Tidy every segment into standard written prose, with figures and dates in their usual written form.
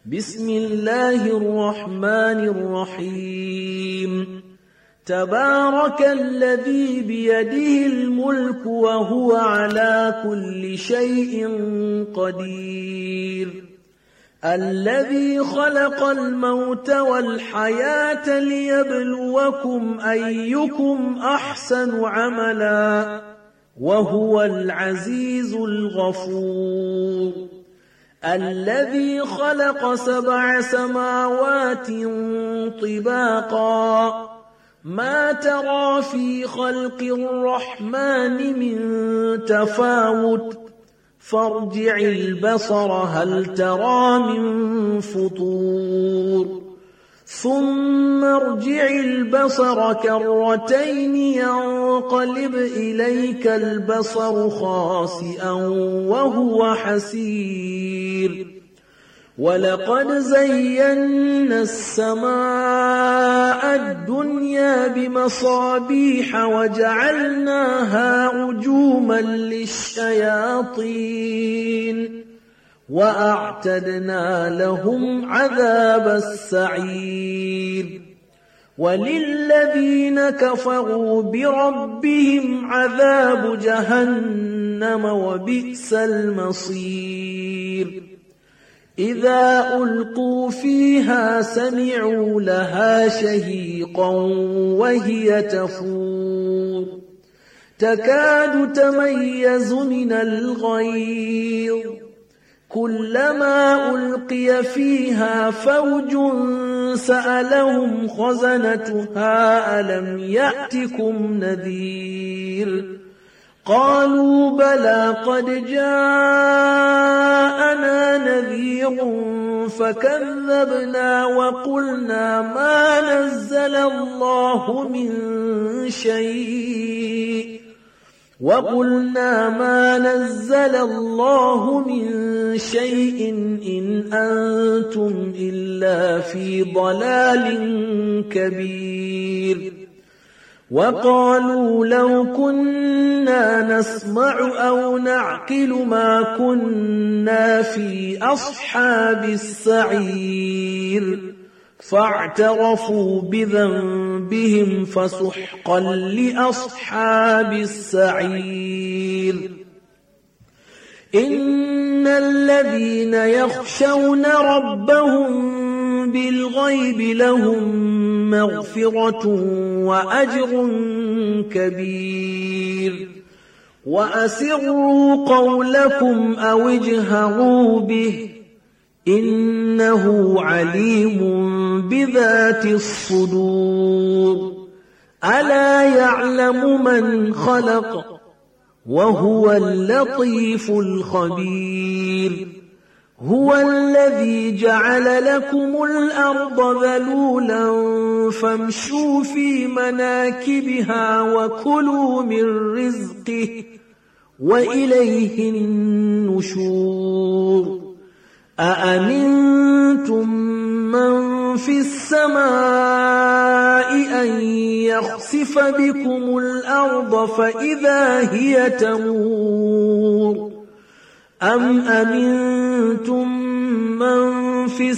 بسم الله الرحمن الرحيم تبارك الذي بيده الملك وهو على كل شيء قدير الذي خلق الموت والحياة ليبلوكم أيكم أحسن عملا وهو العزيز الغفور الذي خلق 7 سماوات طباقا ما ترى في خلق الرحمن من تفاوت فارجع البصر هل ترى من فطور ثم ارجع البصر كرتين ينقلب إليك البصر خاسئا وهو حسير ولقد زينا السماء الدنيا بمصابيح وجعلناها رجوما للشياطين وأعتدنا لهم عذاب السعير وللذين كفروا بربهم عذاب جهنم وبئس المصير إذا ألقوا فيها سمعوا لها شهيقا وهي تفور تكاد تميز من الغيظ كلما ألقي فيها فوج سألهم خزنتها ألم يأتكم نذير قالوا بلى قد جاءنا نذير فكذبنا وقلنا ما نزل الله من شيء إن أنتم إلا في ضلال كبير وقالوا لو كنا نسمع أو نعقل ما كنا في أصحاب السعير فاعترفوا بذنبهم فسحقا لأصحاب السعير إن الذين يخشون ربهم بالغيب لهم مغفرة وأجر كبير وأسروا قولكم أو اجهروا به إنه عليم بذات الصدور ألا يعلم من خلق وهو اللطيف الخبير هو الذي جعل لكم الأرض ذلولا فامشوا في مناكبها وكلوا من رزقه وإليه النشور أأمنتم من في السماء أن يخسف بكم الأرض فإذا هي تمور أم أمنتم من في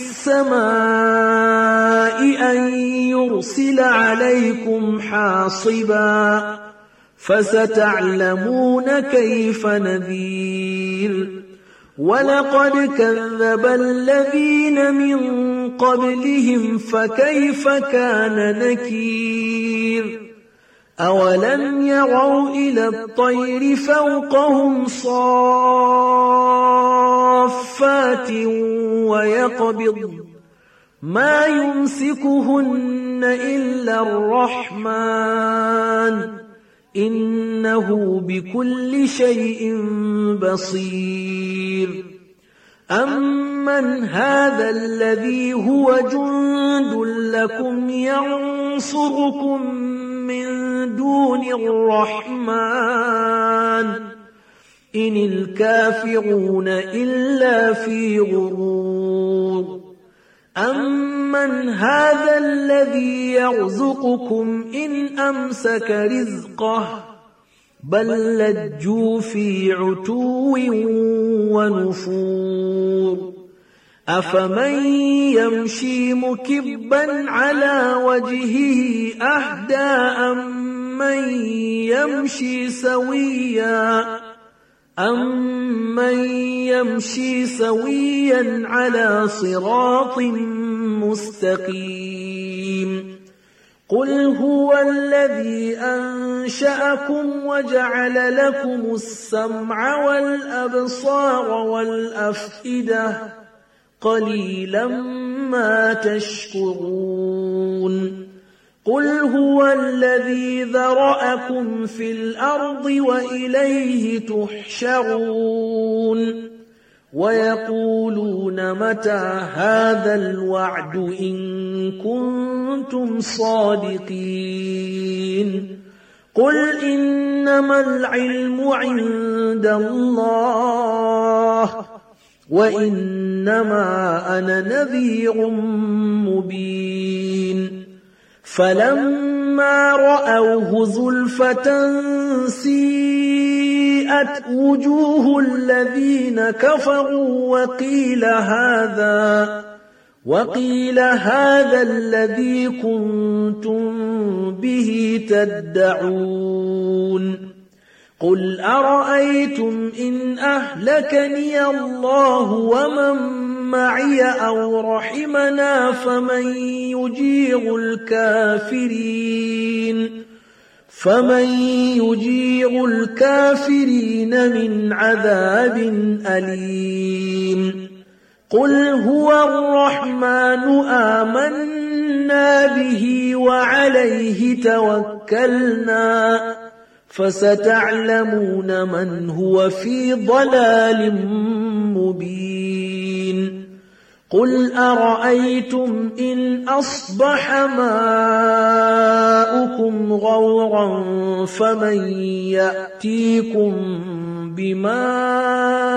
السماء أن يرسل عليكم حاصبا فستعلمون كيف نذير ولقد كذب الذين من قبلهم فكيف كان نكير أولم يروا إلى الطير فوقهم صافات ويقبض ما يمسكهن إلا الرحمن إنه بكل شيء بصير أمن هذا الذي هو جند لكم ينصركم من دون الرحمن إن الكافرون إلا في غرور أمن هذا الذي يرزقكم إن أمسك رزقه بل لجوا في عتو ونفور أفمن يمشي مكبا على وجهه أهدى أمن يمشي سويا على صراط مستقيم قل هو الذي أنشأكم وجعل لكم السمع والأبصار والأفئدة قليلا ما تشكرون قل هو الذي ذرأكم في الأرض وإليه تحشرون ويقولون متى هذا الوعد إن كنتم صادقين قل إنما العلم عند الله وإنما أنا نذير مبين فلما رأوه زلفة سيئت وجوه الذين كفروا وقيل هذا الذي كنتم به تدعون قل أرأيتم إن أهلكني الله ومن معي أو رحمنا فمن يجير الكافرين من عذاب أليم قل هو الرحمن آمنا به وعليه توكلنا فستعلمون من هو في ضلال مبين قل أرأيتم إن أصبح ماؤكم غورا فمن يأتيكم بماء